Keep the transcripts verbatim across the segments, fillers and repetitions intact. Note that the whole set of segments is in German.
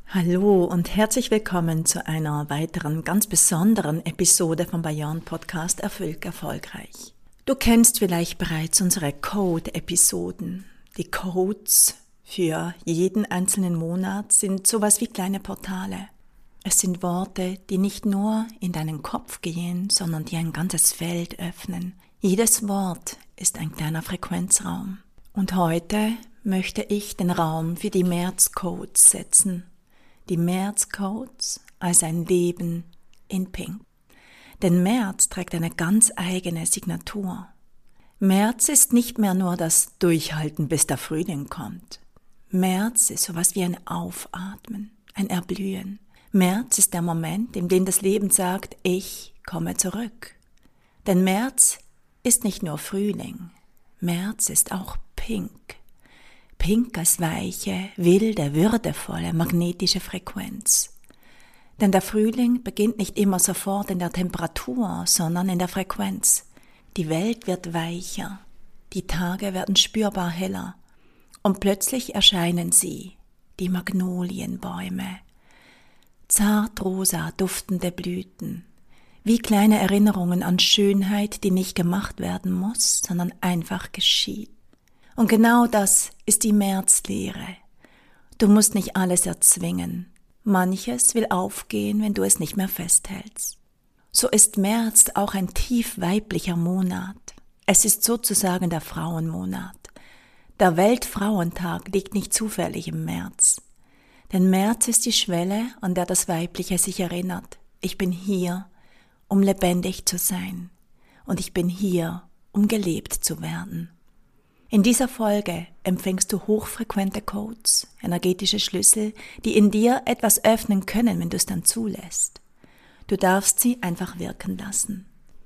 Hallo und herzlich willkommen zu einer weiteren ganz besonderen Episode vom Beyond Podcast Erfüllt Erfolgreich. Du kennst vielleicht bereits unsere Code-Episoden. Die Codes für jeden einzelnen Monat sind sowas wie kleine Portale. Es sind Worte, die nicht nur in deinen Kopf gehen, sondern die ein ganzes Feld öffnen. Jedes Wort ist ein kleiner Frequenzraum. Und heute möchte ich den Raum für die März-Codes setzen. Die März-Codes als ein Leben in Pink. Denn März trägt eine ganz eigene Signatur. März ist nicht mehr nur das Durchhalten, bis der Frühling kommt. März ist sowas wie ein Aufatmen, ein Erblühen. März ist der Moment, in dem das Leben sagt, ich komme zurück. Denn März ist nicht nur Frühling, März ist auch Pink. Pink als weiche, wilde, würdevolle, magnetische Frequenz. Denn der Frühling beginnt nicht immer sofort in der Temperatur, sondern in der Frequenz. Die Welt wird weicher, die Tage werden spürbar heller und plötzlich erscheinen sie, die Magnolienbäume. Zartrosa duftende Blüten, wie kleine Erinnerungen an Schönheit, die nicht gemacht werden muss, sondern einfach geschieht. Und genau das ist die Märzlehre. Du musst nicht alles erzwingen. Manches will aufgehen, wenn du es nicht mehr festhältst. So ist März auch ein tief weiblicher Monat. Es ist sozusagen der Frauenmonat. Der Weltfrauentag liegt nicht zufällig im März. Denn März ist die Schwelle, an der das Weibliche sich erinnert. Ich bin hier, um lebendig zu sein. Und ich bin hier, um gelebt zu werden. In dieser Folge empfängst du hochfrequente Codes, energetische Schlüssel, die in dir etwas öffnen können, wenn du es dann zulässt. Du darfst sie einfach wirken lassen.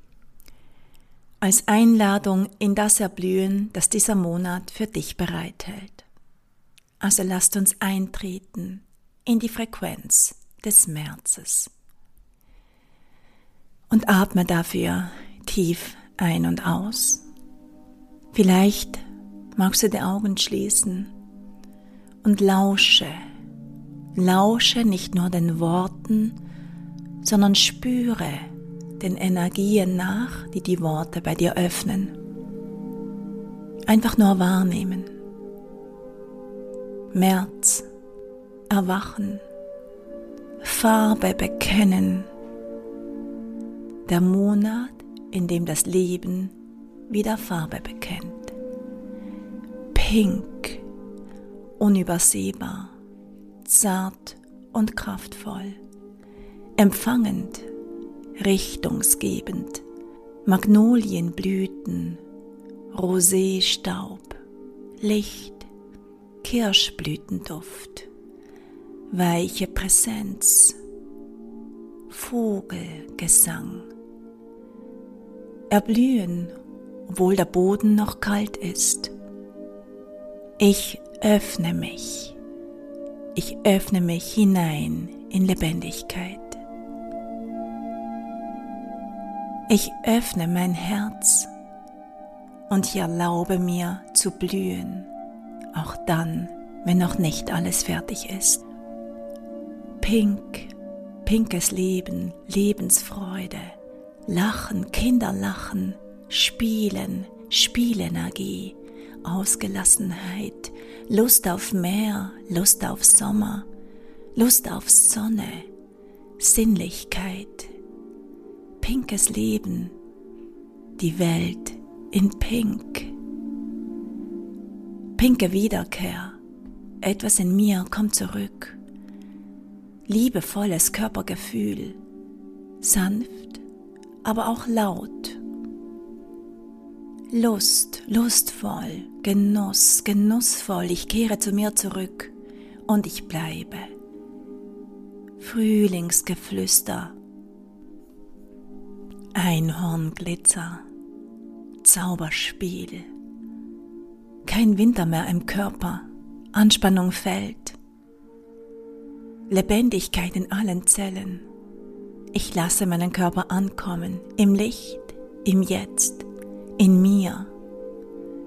Als Einladung in das Erblühen, das dieser Monat für dich bereithält. Also lasst uns eintreten in die Frequenz des Märzes. Und atme dafür tief ein und aus. Vielleicht magst du die Augen schließen und lausche, lausche nicht nur den Worten, sondern spüre den Energien nach, die die Worte bei dir öffnen. Einfach nur wahrnehmen. März, erwachen, Farbe bekennen. Der Monat, in dem das Leben wieder Farbe bekennt. Pink, unübersehbar, zart und kraftvoll, empfangend, richtungsgebend, Magnolienblüten, Roséstaub, Licht, Kirschblütenduft, weiche Präsenz, Vogelgesang, Erblühen, obwohl der Boden noch kalt ist. Ich öffne mich. Ich öffne mich hinein in Lebendigkeit. Ich öffne mein Herz und ich erlaube mir zu blühen, auch dann, wenn noch nicht alles fertig ist. Pink, pinkes Leben, Lebensfreude, Lachen, Kinderlachen, Spielen, Spielenergie, Ausgelassenheit, Lust auf Meer, Lust auf Sommer, Lust auf Sonne, Sinnlichkeit, pinkes Leben, die Welt in Pink. Pinke Wiederkehr, etwas in mir kommt zurück, liebevolles Körpergefühl, sanft, aber auch laut. Lust, lustvoll, Genuss, genussvoll, ich kehre zu mir zurück und ich bleibe. Frühlingsgeflüster, Einhornglitzer, Zauberspiel. Kein Winter mehr im Körper, Anspannung fällt. Lebendigkeit in allen Zellen. Ich lasse meinen Körper ankommen, im Licht, im Jetzt. In mir.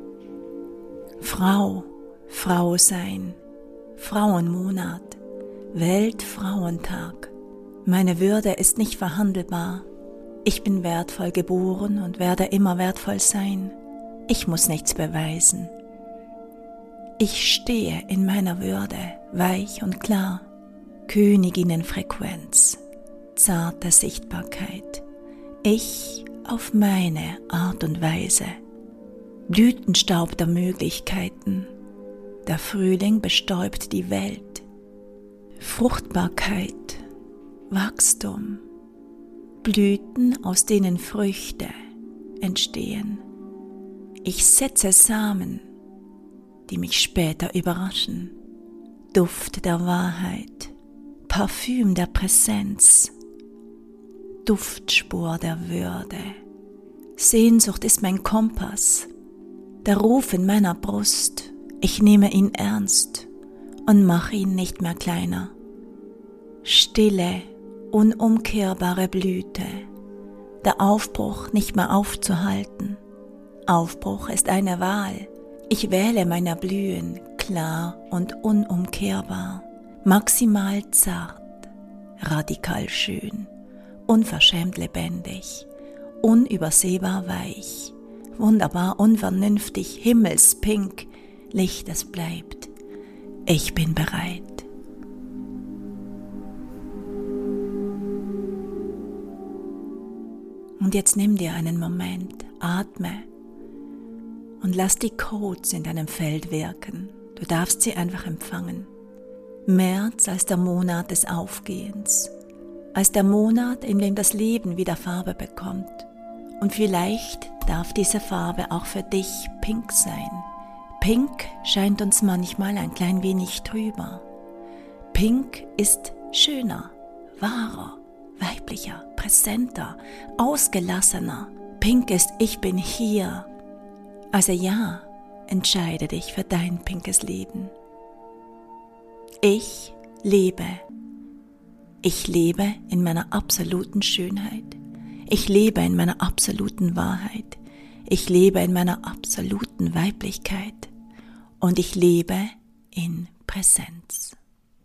Frau, Frau sein, Frauenmonat, Weltfrauentag. Meine Würde ist nicht verhandelbar. Ich bin wertvoll geboren und werde immer wertvoll sein. Ich muss nichts beweisen. Ich stehe in meiner Würde, weich und klar. Königinnenfrequenz, zarte Sichtbarkeit. Ich auf meine Art und Weise. Blütenstaub der Möglichkeiten. Der Frühling bestäubt die Welt. Fruchtbarkeit, Wachstum. Blüten, aus denen Früchte entstehen. Ich setze Samen, die mich später überraschen. Duft der Wahrheit, Parfüm der Präsenz, Duftspur der Würde. Sehnsucht ist mein Kompass, der Ruf in meiner Brust. Ich nehme ihn ernst und mache ihn nicht mehr kleiner. Stille, unumkehrbare Blüte, der Aufbruch nicht mehr aufzuhalten. Aufbruch ist eine Wahl. Ich wähle mein Erblühen, klar und unumkehrbar, maximal zart, radikal schön, unverschämt lebendig, unübersehbar weich, wunderbar unvernünftig, himmelspink, Licht, es bleibt. Ich bin bereit. Und jetzt nimm dir einen Moment, atme und lass die Codes in deinem Feld wirken. Du darfst sie einfach empfangen. März als der Monat des Aufgehens, als der Monat, in dem das Leben wieder Farbe bekommt. Und vielleicht darf diese Farbe auch für dich pink sein. Pink scheint uns manchmal ein klein wenig trüber. Pink ist schöner, wahrer, weiblicher, präsenter, ausgelassener. Pink ist ich bin hier. Also ja, entscheide dich für dein pinkes Leben. Ich lebe. Ich lebe in meiner absoluten Schönheit. Ich lebe in meiner absoluten Wahrheit. Ich lebe in meiner absoluten Weiblichkeit. Und ich lebe in Präsenz.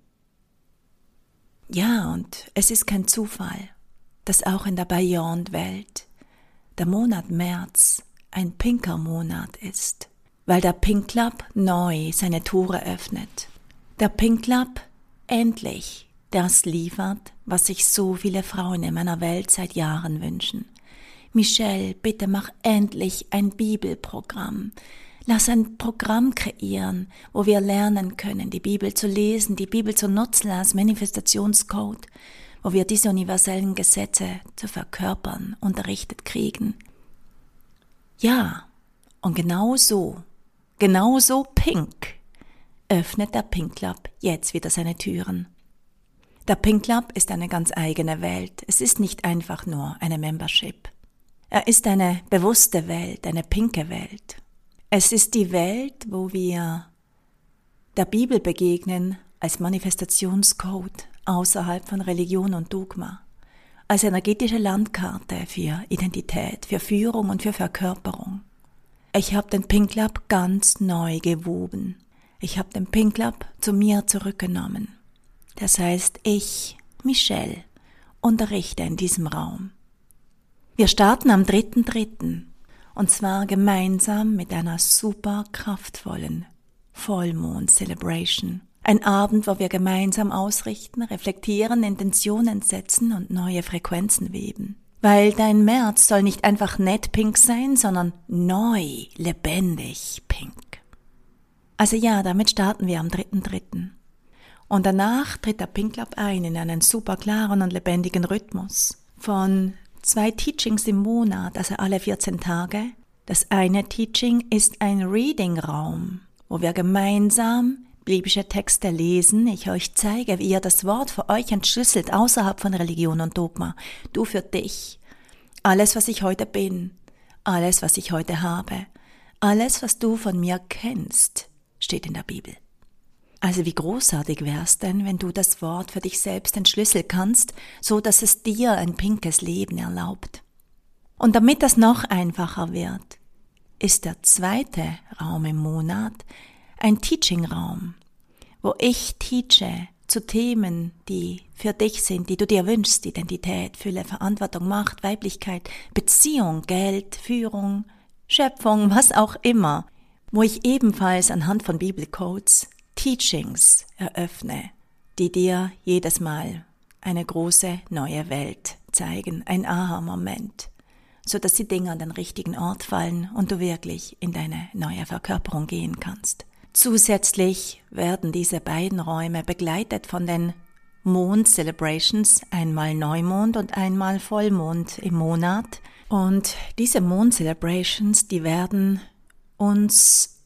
Ja, und es ist kein Zufall, dass auch in der Beyond-Welt der Monat März ein pinker Monat ist, weil der Pink Club neu seine Tore öffnet. Der Pink Club endlich das liefert, was sich so viele Frauen in meiner Welt seit Jahren wünschen. Michelle, bitte mach endlich ein Bibelprogramm. Lass ein Programm kreieren, wo wir lernen können, die Bibel zu lesen, die Bibel zu nutzen als Manifestationscode, wo wir diese universellen Gesetze zu verkörpern, unterrichtet kriegen. Ja, und genau so, genau so pink, öffnet der Pink Club jetzt wieder seine Türen. Der Pink Club ist eine ganz eigene Welt. Es ist nicht einfach nur eine Membership. Er ist eine bewusste Welt, eine pinke Welt. Es ist die Welt, wo wir der Bibel begegnen als Manifestationscode außerhalb von Religion und Dogma, als energetische Landkarte für Identität, für Führung und für Verkörperung. Ich habe den Pink Club ganz neu gewoben. Ich habe den Pink Club zu mir zurückgenommen. Das heißt, ich, Michelle, unterrichte in diesem Raum. Wir starten am dritten dritten und zwar gemeinsam mit einer super kraftvollen Vollmond-Celebration. Ein Abend, wo wir gemeinsam ausrichten, reflektieren, Intentionen setzen und neue Frequenzen weben. Weil dein März soll nicht einfach nett pink sein, sondern neu, lebendig pink. Also ja, damit starten wir am dritten dritten Und danach tritt der Pink Club ein in einen super klaren und lebendigen Rhythmus von zwei Teachings im Monat, also alle vierzehn Tage. Das eine Teaching ist ein Reading-Raum, wo wir gemeinsam biblische Texte lesen. Ich euch zeige, wie ihr das Wort für euch entschlüsselt, außerhalb von Religion und Dogma. Du für dich. Alles, was ich heute bin, alles, was ich heute habe, alles, was du von mir kennst, steht in der Bibel. Also wie großartig wär's denn, wenn du das Wort für dich selbst entschlüsseln kannst, so dass es dir ein pinkes Leben erlaubt. Und damit das noch einfacher wird, ist der zweite Raum im Monat ein Teaching-Raum, wo ich teache zu Themen, die für dich sind, die du dir wünschst, Identität, Fülle, Verantwortung, Macht, Weiblichkeit, Beziehung, Geld, Führung, Schöpfung, was auch immer, wo ich ebenfalls anhand von Bibelcodes Teachings eröffne, die dir jedes Mal eine große neue Welt zeigen, ein Aha-Moment, sodass die Dinge an den richtigen Ort fallen und du wirklich in deine neue Verkörperung gehen kannst. Zusätzlich werden diese beiden Räume begleitet von den Mond-Celebrations, einmal Neumond und einmal Vollmond im Monat. Und diese Mond-Celebrations, die werden uns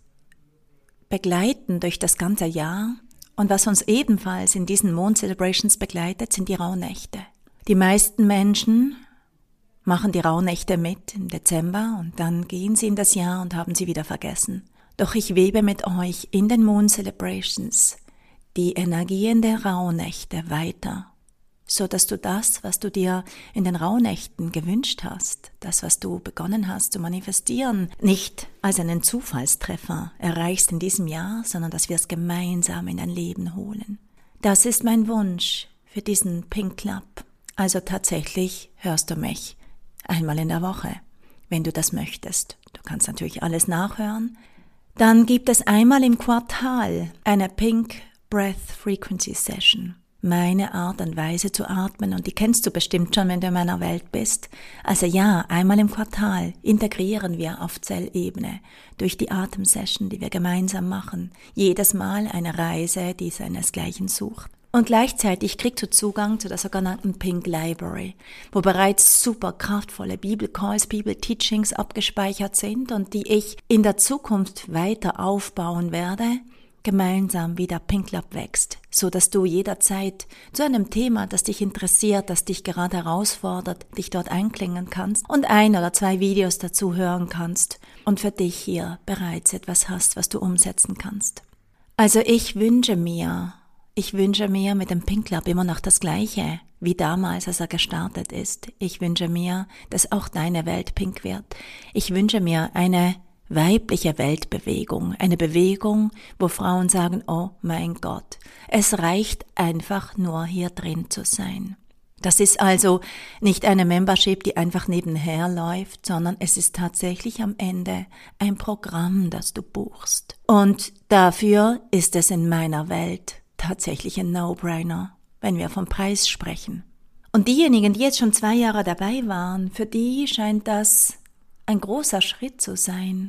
begleiten durch das ganze Jahr. Und was uns ebenfalls in diesen Mond-Celebrations begleitet, sind die Rauhnächte. Die meisten Menschen machen die Rauhnächte mit im Dezember und dann gehen sie in das Jahr und haben sie wieder vergessen. Doch ich webe mit euch in den Moon Celebrations die Energien der Rauhnächte weiter, so dass du das, was du dir in den Rauhnächten gewünscht hast, das, was du begonnen hast zu manifestieren, nicht als einen Zufallstreffer erreichst in diesem Jahr, sondern dass wir es gemeinsam in dein Leben holen. Das ist mein Wunsch für diesen Pink Club. Also tatsächlich hörst du mich einmal in der Woche, wenn du das möchtest. Du kannst natürlich alles nachhören. Dann gibt es einmal im Quartal eine Pink Breath Frequency Session. Meine Art und Weise zu atmen, und die kennst du bestimmt schon, wenn du in meiner Welt bist. Also ja, einmal im Quartal integrieren wir auf Zellebene durch die Atemsession, die wir gemeinsam machen. Jedes Mal eine Reise, die seinesgleichen sucht. Und gleichzeitig kriegst du Zugang zu der sogenannten Pink Library, wo bereits super kraftvolle Bibelcalls, Bibelteachings abgespeichert sind und die ich in der Zukunft weiter aufbauen werde, gemeinsam wie der Pink Club wächst, so dass du jederzeit zu einem Thema, das dich interessiert, das dich gerade herausfordert, dich dort einklingen kannst und ein oder zwei Videos dazu hören kannst und für dich hier bereits etwas hast, was du umsetzen kannst. Also ich wünsche mir, Ich wünsche mir mit dem Pink Club immer noch das Gleiche, wie damals, als er gestartet ist. Ich wünsche mir, dass auch deine Welt pink wird. Ich wünsche mir eine weibliche Weltbewegung, eine Bewegung, wo Frauen sagen, oh mein Gott, es reicht einfach nur hier drin zu sein. Das ist also nicht eine Membership, die einfach nebenher läuft, sondern es ist tatsächlich am Ende ein Programm, das du buchst. Und dafür ist es in meiner Welt tatsächlich ein No-Brainer, wenn wir vom Preis sprechen. Und diejenigen, die jetzt schon zwei Jahre dabei waren, für die scheint das ein großer Schritt zu sein.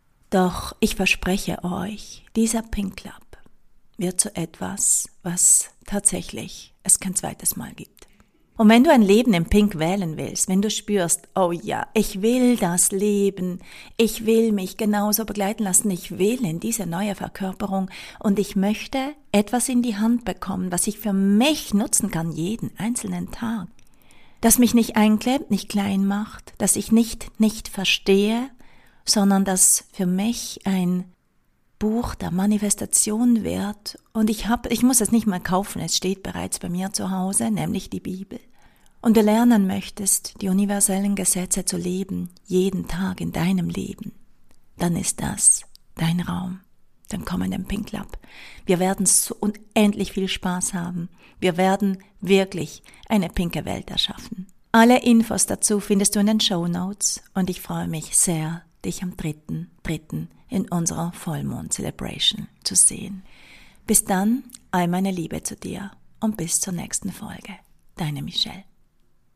Doch ich verspreche euch, dieser Pink Club wird zu etwas, was tatsächlich es kein zweites Mal gibt. Und wenn du ein Leben im Pink wählen willst, wenn du spürst, oh ja, ich will das Leben, ich will mich genauso begleiten lassen, ich will in diese neue Verkörperung und ich möchte etwas in die Hand bekommen, was ich für mich nutzen kann, jeden einzelnen Tag, das mich nicht einklebt, nicht klein macht, das ich nicht nicht verstehe, sondern das für mich ein Buch der Manifestation wird und ich habe, ich muss es nicht mal kaufen, es steht bereits bei mir zu Hause, nämlich die Bibel. Und du lernen möchtest, die universellen Gesetze zu leben, jeden Tag in deinem Leben, dann ist das dein Raum. Dann komm in den Pink Club. Wir werden so unendlich viel Spaß haben. Wir werden wirklich eine pinke Welt erschaffen. Alle Infos dazu findest du in den Shownotes und ich freue mich sehr, dich am dritten dritten in unserer Vollmond-Celebration zu sehen. Bis dann, all meine Liebe zu dir und bis zur nächsten Folge. Deine Michelle.